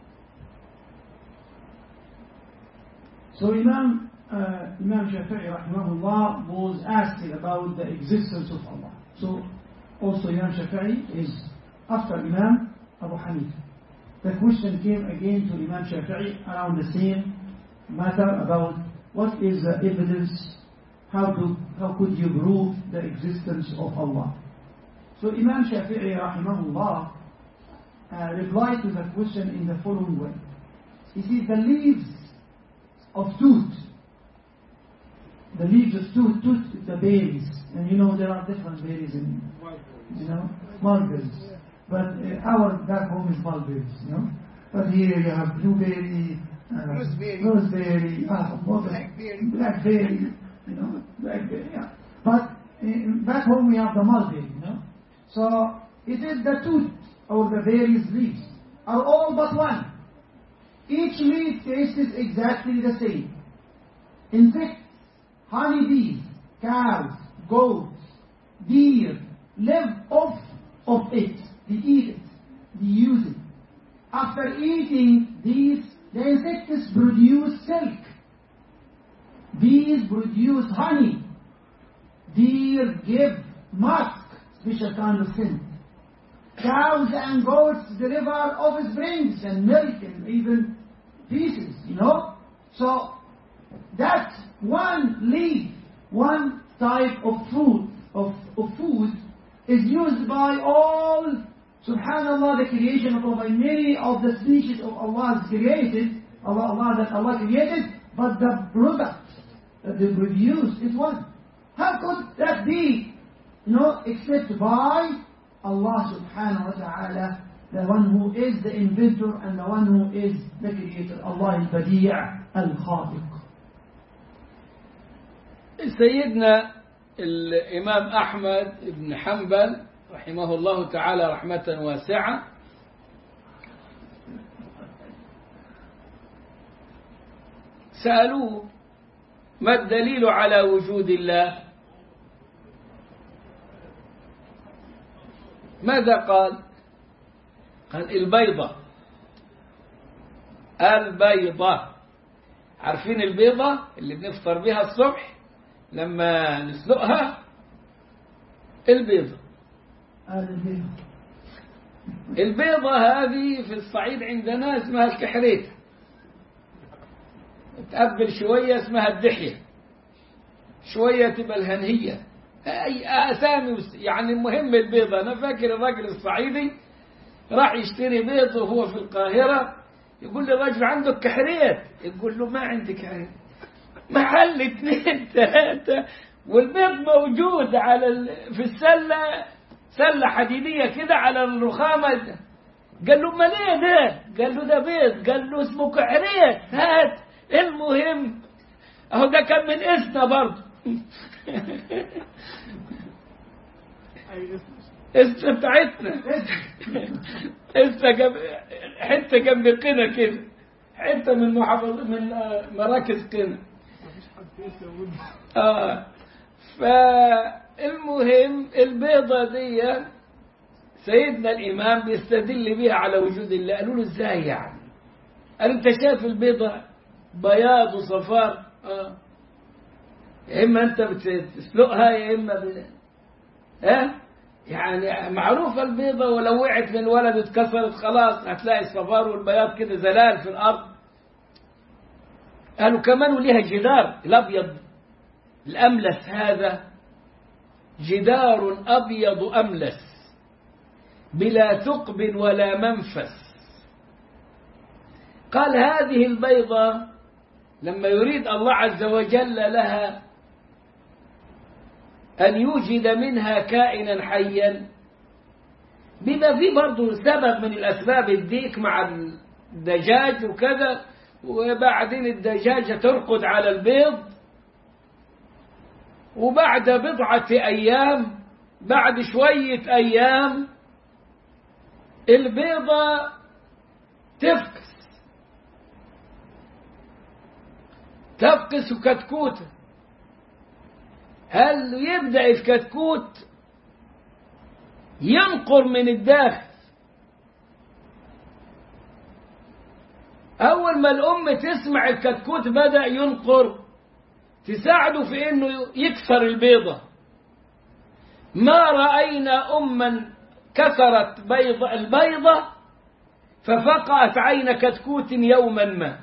So Imam, uh, Imam Shafi'i rahimahullah was asking about the existence of Allah. So also Imam Shafi'i is after Imam Abu Hanifa. The question came again to Imam Shafi'i around the same matter about what is the evidence, how to how could you prove the existence of Allah. So Imam Shafi'i rahimahullah uh, replied to the question in the following way. He said the leaves of tooth, the leaves of tooth, tooth is the berries, and you know there are different berries in, you know, mulberries. But uh, our back home is mulberries, you know. But here you have blueberry, uh, gooseberry, gooseberry, ah, blackberry, blackberry, you know, blackberry. Yeah. But uh, back home we have the mulberry, you know. So it is the tooth or the berries leaves are all but one. Each leaf tastes exactly the same. Insects, honeybees, cows, goats, deer live off of it. They eat it. They use it. After eating these, the insects produce silk. Bees produce honey. Deer give musk, special kind of scent. Cows and goats deliver offsprings and milk and even pieces, you know. So that one leaf, one type of fruit, of, of food is used by all, subhanallah, the creation of Allah, by many of the species of Allah created, Allah, Allah that Allah created, but the product that they produce is one. How could that be, you know, except by Allah subhanahu wa ta'ala, the one who is the inventor and the one who is the creator, Allah al-Badi' al-Khaliq. سيدنا الإمام أحمد بن حنبل رحمه الله تعالى رحمة واسعة سألوه ما الدليل على وجود الله؟ ماذا قال؟ قال البيضة. البيضة، عارفين البيضة اللي بنفطر بها الصبح لما نسلقها؟ البيضة. البيضة هذه في الصعيد عندنا اسمها الكحريت، تقبل شوية اسمها الدحية، شوية تبقى الهنهية، أي أسامي. يعني المهم البيضة. أنا فاكر الراجل الصعيدي راح يشتري بيض وهو في القاهرة، يقول لي الراجل عنده كحريت، يقول له ما عندي كحريت، محل اثنين ثلاثة والبيض موجود على ال... في السلة، سلة حديدية كده على الرخامة. قال له ما ليه ده؟ قال له ده بيض. قال له اسمه كحريت، هات. المهم اهو ده كان من اسنا برضه. اسنا بتاعتنا، اسنا جنب حته جنب قنا كده، حته من محافظ من مراكز قنا. اه فالمهم البيضه دي سيدنا الامام بيستدل بها على وجود الله. قالوا له ازاي يعني؟ قال انت شايف البيضه بياض وصفار، اه يا اما انت بتسلقها يا اما ب... ها يعني معروفه البيضه، ولو وقعت من الولد اتكسرت خلاص هتلاقي الصفار والبياض كده زلال في الارض. قالوا كمان وليها جدار الابيض الاملس، هذا جدار ابيض املس بلا ثقب ولا منفس. قال هذه البيضه لما يريد الله عز وجل لها أن يوجد منها كائنا حيا بما فيه برضو سبب من الأسباب، الديك مع الدجاج وكذا، وبعدين الدجاجة ترقد على البيض، وبعد بضعة أيام بعد شوية أيام البيضة تفكس تفكس كتكوت. هل يبدأ الكتكوت ينقر من الداخل؟ أول ما الأم تسمع الكتكوت بدأ ينقر تساعده في أنه يكسر البيضة. ما رأينا أما كسرت بيض البيضة ففقأت عين كتكوت يوما ما.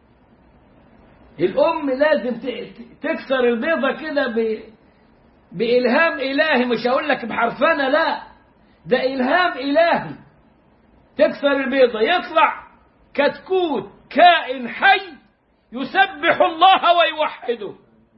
الأم لازم تكسر البيضة كده بإلهام إلهي، مش هقول لك بحرفنة، لا، ده إلهام إلهي. تكسر البيضة يطلع كتكوت كائن حي يسبح الله ويوحده.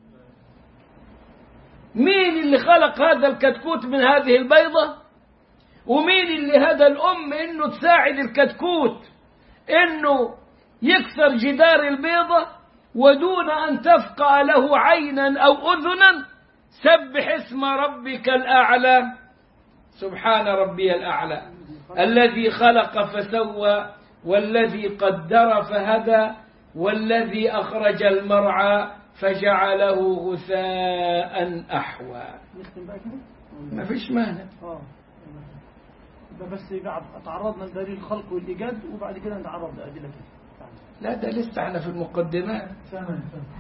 مين اللي خلق هذا الكتكوت من هذه البيضة؟ ومين اللي هدى الأم إنه تساعد الكتكوت إنه يكسر جدار البيضة ودون أن تفقأ له عينا أو أذنا؟ سبح اسم ربك الأعلى، سبحان ربي الأعلى، الذي خلق فسوى والذي قدر فهدى والذي أخرج المرعى فجعله غثاء أحوى. نختم بقى كده؟ ما فيش مانع. اه يبقى بس يبقى تعرضنا لدليل الخلق والإيجاد وبعد كده نتعرض لأدلة كده. لا ده لسه احنا في المقدمات. تمام.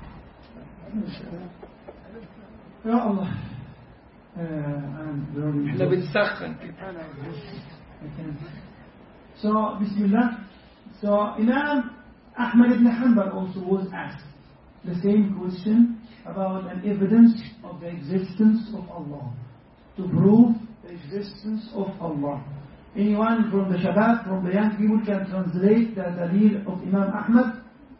يا الله. احنا بنسخن كده. So, Bismillah. So, Imam Ahmad ibn Hanbal also was asked the same question about an evidence of the existence of Allah, to prove the existence of Allah. Anyone from the Shabab, from the young people can translate the dalil of Imam Ahmad?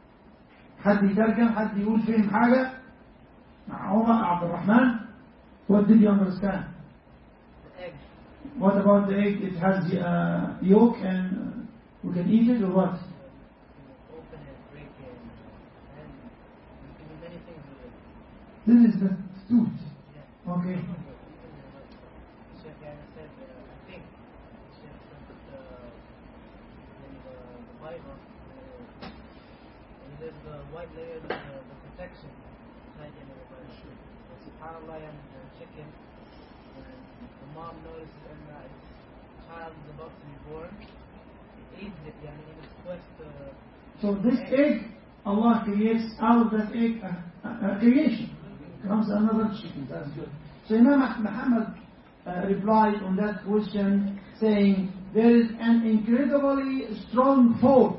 حد يترجم، حد يقول فهم حاجة؟ مع عمر عبد الرحمن. What did you understand? The egg. What about the egg? It has the uh, yolk and uh, we can eat it or what? Open it, break it, and you can do many things with it. This is the fruit. Yeah. Okay. Sheikh Yana said, uh, I think, Sheikh said that uh, in the, the Bible, uh, when there's the white layer, the, the protection, inside in the Bible. And SubhanAllah, and the chicken, and the mom notices that its child is about to be born, he eats it, yani in his quest to... So this egg, Allah creates out of that egg a, a, a creation. Comes another chicken. That's good. So Imam Muhammad uh, replied on that question saying, there is an incredibly strong fort.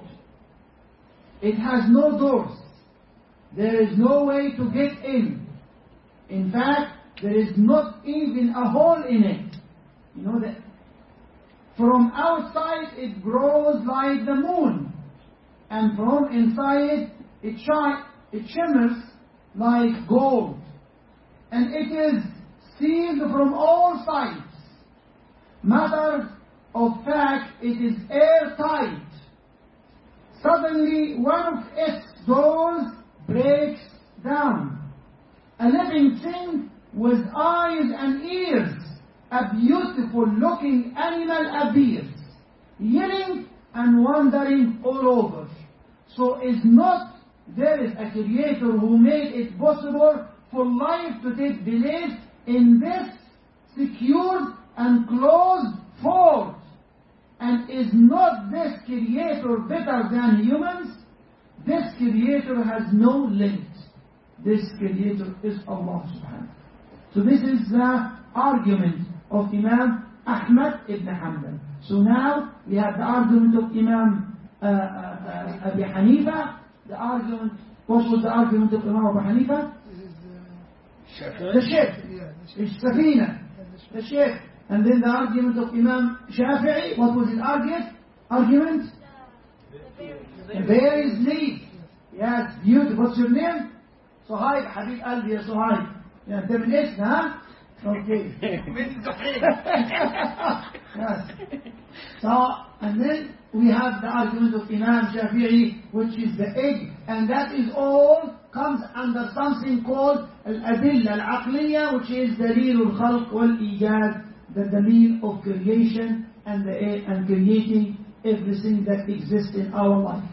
It has no doors. There is no way to get in. In fact, there is not even a hole in it. You know that from outside it grows like the moon, and from inside it shines, it shimmers like gold, and it is sealed from all sides. Matter of fact, it is airtight. Suddenly, one of its doors breaks down. A living thing with eyes and ears, a beautiful looking animal appears, yelling and wandering all over. So is not there is a creator who made it possible for life to take place in this secured and closed fort? And is not this creator better than humans? This creator has no limit. This creator is Allah subhanahu. So this is the argument of Imam Ahmad ibn Hanbal. So now we have the argument of Imam uh, uh, uh, Abi Hanifa. The argument, what was the argument of Imam Abu Hanifa? The Sheikh. It's Safina. The Sheikh. And then the argument of Imam Shafi'i. What was his argument? Argument? The bear is leaf. Yes, beautiful. What's your name? Suhaib, Habib Albi, Suhaib. Yeah, termination, huh? Okay. Yes. So, and then we have the argument of Imam Shafi'i, which is the egg, and that is all comes under something called al-adilla al-aqliya, which is dalil al-khalq wal-ijad, the dalil of creation and the and creating everything that exists in our life.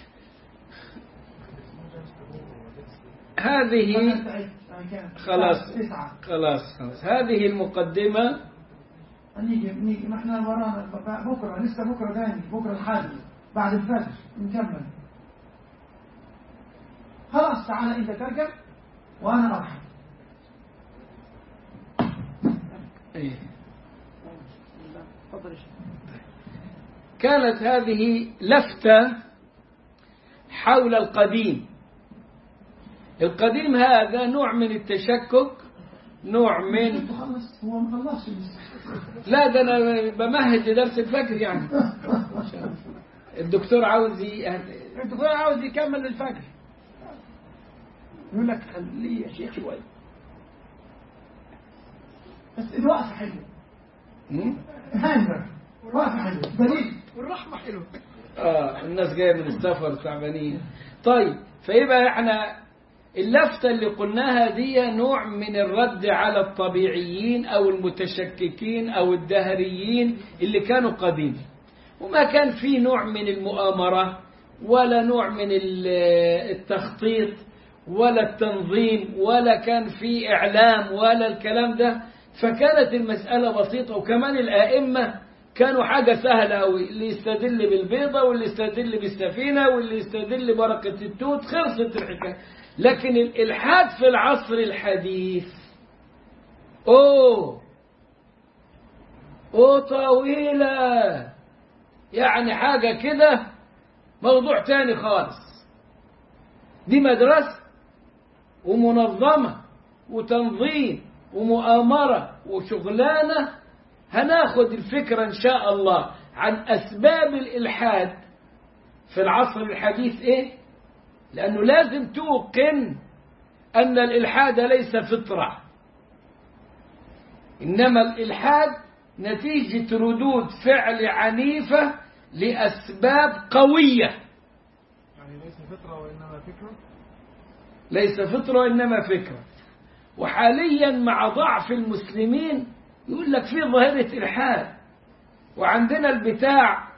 هذه خلاص خلاص خلاص هذه المقدمة. نيجي نيجي ما احنا ورانا بكره، لسه بكره ثاني، بكره الحادي بعد الفجر نكمل. خلاص تعالى انت تركب وانا ارحب. ايه كانت هذه لفتة حول القديم. القديم هذا نوع من التشكك، نوع من هو ما خلصش. لا ده انا بمهد لدرس الفجر يعني. الدكتور عاوز ي... الدكتور عاوز يكمل الفجر، يقول لك خليه يا شيخ شويه بس الوقفه حلوه. هانجر وقفه حلوه دليل والرحمه حلوه. اه الناس جايه من السفر تعبانين. طيب فيبقى احنا اللفتة اللي قلناها دي نوع من الرد على الطبيعيين أو المتشككين أو الدهريين اللي كانوا قديم، وما كان في نوع من المؤامرة ولا نوع من التخطيط ولا التنظيم ولا كان في إعلام ولا الكلام ده. فكانت المسألة بسيطة، وكمان الآئمة كانوا حاجة سهلة أوي، اللي يستدل بالبيضة واللي يستدل بالسفينة واللي يستدل بركة التوت، خلصت الحكاية. لكن الإلحاد في العصر الحديث أوه أوه طويلة، يعني حاجة كده موضوع تاني خالص. دي مدرسة ومنظمة وتنظيم ومؤامرة وشغلانة. هناخد الفكرة إن شاء الله عن أسباب الإلحاد في العصر الحديث إيه، لأنه لازم توقن أن الإلحاد ليس فطرة، إنما الإلحاد نتيجة ردود فعل عنيفة لأسباب قوية. يعني ليس فطرة وإنما فكرة. ليس فطرة وإنما فكرة. وحاليا مع ضعف المسلمين يقول لك في ظاهرة إلحاد، وعندنا البتاع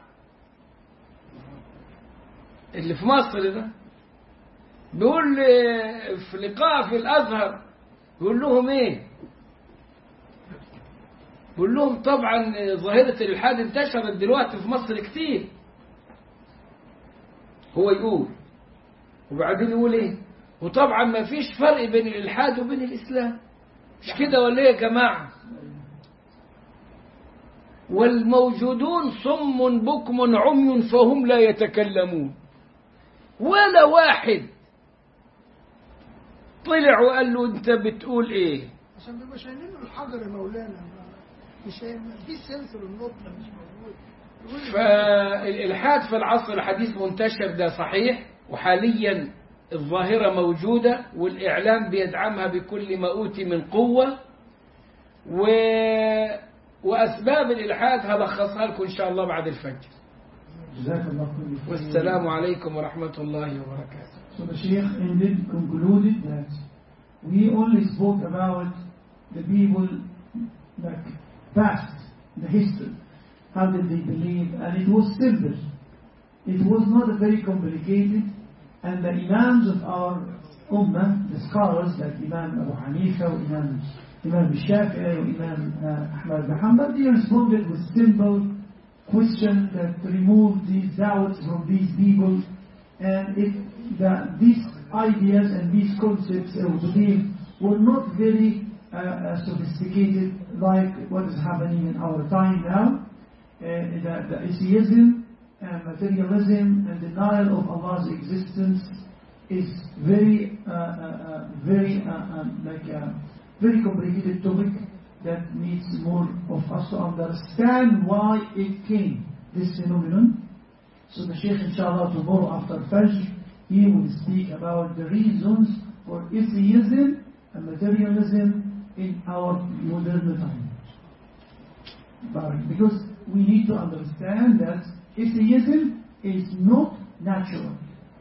اللي في مصر ده بيقول في لقاء في الأزهر، بيقول لهم إيه؟ بيقول لهم طبعا ظاهرة الإلحاد انتشرت دلوقتي في مصر كتير. هو يقول وبعدين يقول إيه؟ وطبعا ما فيش فرق بين الإلحاد وبين الإسلام، مش كده ولا إيه يا جماعة؟ والموجودون صم بكم عمي فهم لا يتكلمون. ولا واحد طلع وقال له انت بتقول ايه؟ عشان بيبقى شايلين الحجر يا مولانا، مش في سنسور النطق مش موجود. فالإلحاد في العصر الحديث منتشر، ده صحيح، وحاليا الظاهرة موجودة والإعلام بيدعمها بكل ما أوتي من قوة. و... وأسباب الإلحاد هلخصها لكم إن شاء الله بعد الفجر. جزاك الله خير. والسلام عليكم ورحمة الله وبركاته. So the Sheikh ended, concluded that we only spoke about the people like past, the history, how did they believe, and it was simple. It was not very complicated, and the Imams of our Ummah, the scholars like Imam Abu Hanifa, Imam Imam Shafi'i, Imam uh, Ahmad bin Hanbal, they responded with simple questions that removed these doubts from these people, and it, the, these ideas and these concepts of belief were not very uh, uh, sophisticated like what is happening in our time now. Uh, the, the atheism and materialism and denial of Allah's existence is very, uh, uh, uh, very uh, um, like a very complicated topic that needs more of us to understand why it came, this phenomenon. So the Shaykh inshallah tomorrow after Fajr he will speak about the reasons for atheism and materialism in our modern time. But because we need to understand that atheism is not natural.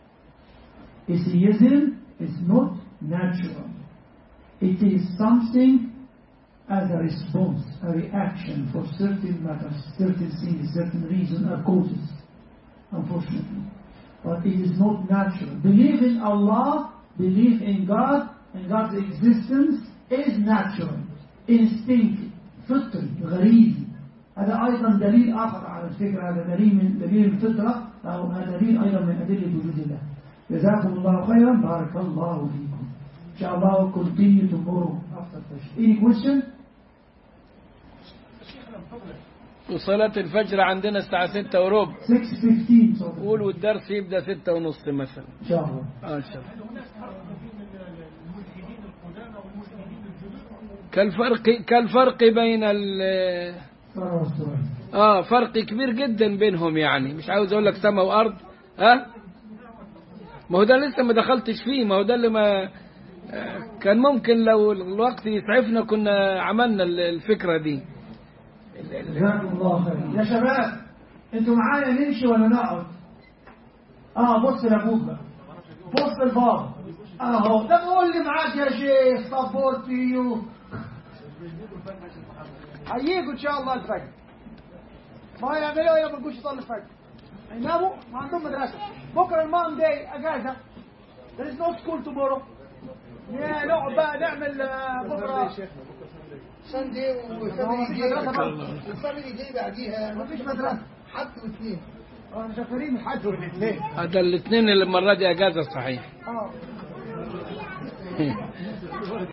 Atheism is not natural. It is something as a response, a reaction for certain matters, certain things, certain reasons or causes, unfortunately. But it is not natural. Believe in Allah, believe in God, and God's existence is natural, instinctive, فطري, غريزي. هذا أيضا دليل آخر على الفكرة، هذا دليل من دليل الفطرة، أو هذا دليل أيضا من أدلة وجود الله. جزاكم الله خيرا، بارك الله فيكم. إن شاء الله we'll continue tomorrow after Fajr. Any question? وصلاة الفجر عندنا الساعة ستة وربع. six fifteen. قول والدرس يبدأ ستة ونص مثلا. إن شاء الله. آه إن شاء الله. كالفرق كالفرق بين ال اه فرق كبير جدا بينهم، يعني مش عاوز اقول لك سماء وارض. ها أه؟ ما هو ده لسه ما دخلتش فيه، ما هو ده اللي ما كان ممكن لو الوقت يسعفنا كنا عملنا الفكرة دي. جزاكم الله خير. يا شباب انتوا معايا نمشي ولا نقعد؟ اه بص لابوك بقى، بص لبابا اهو، ده بقول لي معاك يا شيخ سبورت يو. هيجوا ان شاء الله الفجر. ما يعملوا ايه؟ ما بيجوش يصلوا الفجر، هيناموا، ما عندهم مدرسه. بكره المام داي اجازه. There is no school tomorrow. يا نقعد بقى نعمل بكره ساندي وفاميلي داي، وفاميلي داي بعديها مفيش مدرسه، حد واثنين. اه مسافرين الحد والاثنين. هذا الاثنين اللي المرة دي اجازة صحيح. اه